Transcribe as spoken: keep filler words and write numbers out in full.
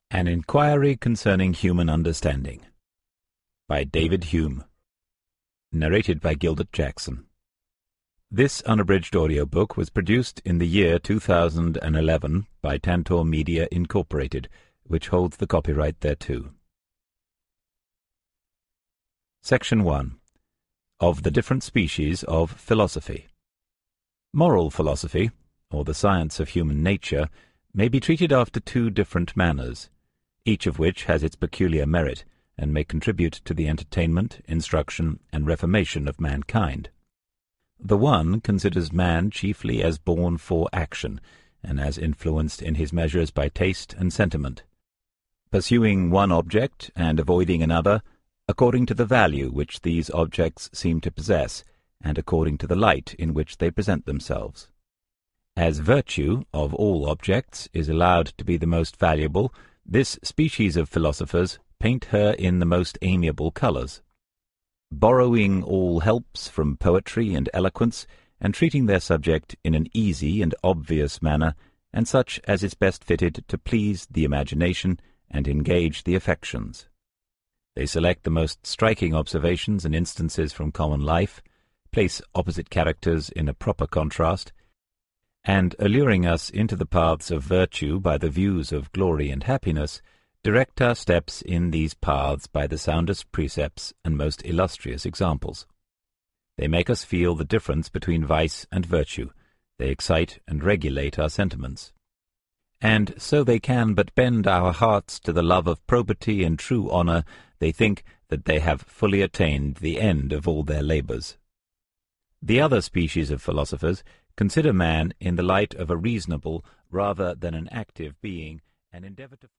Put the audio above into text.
An Inquiry Concerning Human Understanding by David Hume. Narrated by Gilbert Jackson. This unabridged audiobook was produced in the year two thousand eleven by Tantor Media Incorporated, which holds the copyright thereto. Section one. Of the Different Species of Philosophy. Moral philosophy, or the science of human nature, may be treated after two different manners, each of which has its peculiar merit, and may contribute to the entertainment, instruction, and reformation of mankind. The one considers man chiefly as born for action, and as influenced in his measures by taste and sentiment, pursuing one object and avoiding another, according to the value which these objects seem to possess, and according to the light in which they present themselves. As virtue, of all objects, is allowed to be the most valuable, this species of philosophers paint her in the most amiable colours, borrowing all helps from poetry and eloquence, and treating their subject in an easy and obvious manner, and such as is best fitted to please the imagination and engage the affections. They select the most striking observations and instances from common life, place opposite characters in a proper contrast, and, alluring us into the paths of virtue by the views of glory and happiness, direct our steps in these paths by the soundest precepts and most illustrious examples. They make us feel the difference between vice and virtue. They excite and regulate our sentiments. And so they can but bend our hearts to the love of probity and true honour, they think that they have fully attained the end of all their labours. The other species of philosophers consider man in the light of a reasonable rather than an active being, and endeavour to